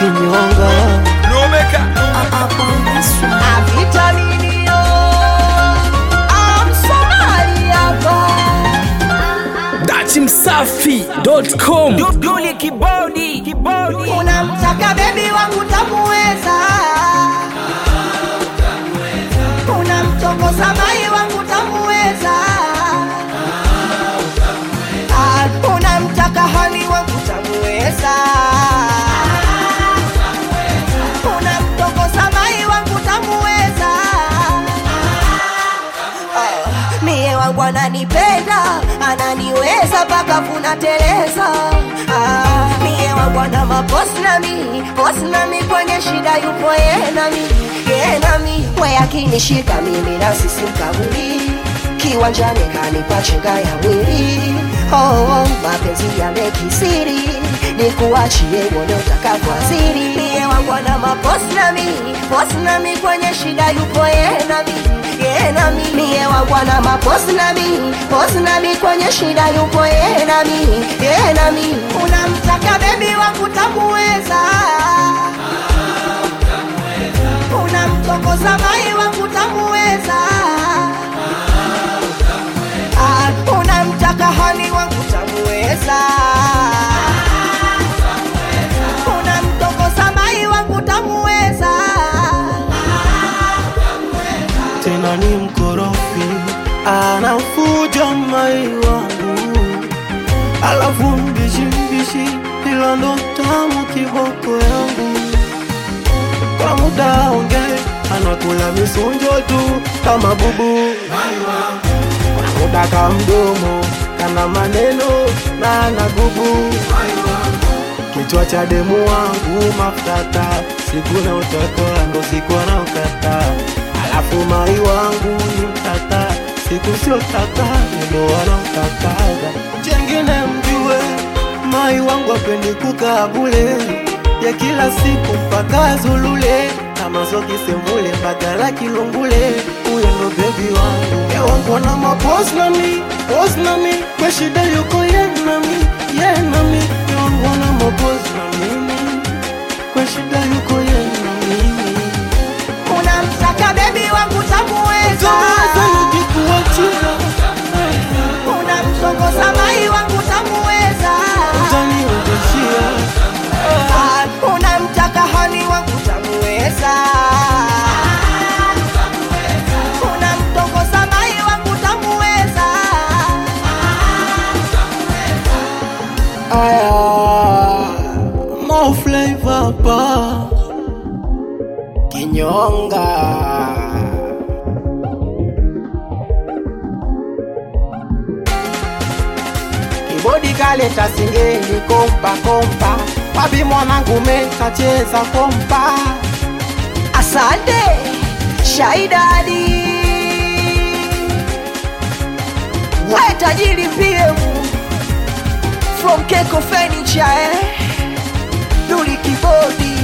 kinyonga Lomeka Vitaminio Somalia Dachimsafi.com Duli kibodi Unamtaka baby wangu tamuweza Unamtongoza mai wangu tamuweza Unamtaka hani wangu tamuweza Unamtongoza mai wangu tamuweza Mie wangu ananipenda Ananiweza paka kuna teleza Mie wangu ana maposi nami kwenye shida yupo ye nami We akinishika mimi na sisi mkabuli Kiwanjani kanipa chenga ya mwili Mapenzi yamekisiri Nikuachie uone utakavyoaziri Mie wangu ana maposi nami kwenye shida yupo ye nami Mie wangu ana maposi nami kwenye shida yupo ye nami Unamtaka baby wangu tamuweza Unamtongoza mai wangu tamuweza Unamtaka hani wangu tamuweza Unamtongoza mai wangu tamuweza Tena ni mkorofi anafuja mai wangu Alafu mbishi ila ndo tamu kiboko yangu Kwa muda onge anakula misunjo tu kama bubu Kwa muda ka mdomo kana maneno na anagubu Kichwa cha demu wangu mafutata Siku na utatoa ndo siku anaokata Alafu mai wangu ni mtata Siku sio tata ndo wanaokataga Jengine mjue mai wangu apendi kukaa bule Ya kila siku mpaka zulule Kama soki sembule bagala kilungule Uyo ndo baby wangu Ya wangu na mapozi nami Kwa shida yuko ye nami Ya wangu na mapozi nami Kwa shida yuko ye nami Unamtaka baby wangu tamuweza Unamtongoza mai wangu tamuweza Unamtaka hani wangu tamuweza Unamtongoza mai wangu tamuweza Aya Mo flavor pa Kinyonga Kibodi kaleta singeli kompa Wabi mwanangu mekacheza kompa Asante Shaidadi We tajiri PM From Keko Furniture Duli kibodi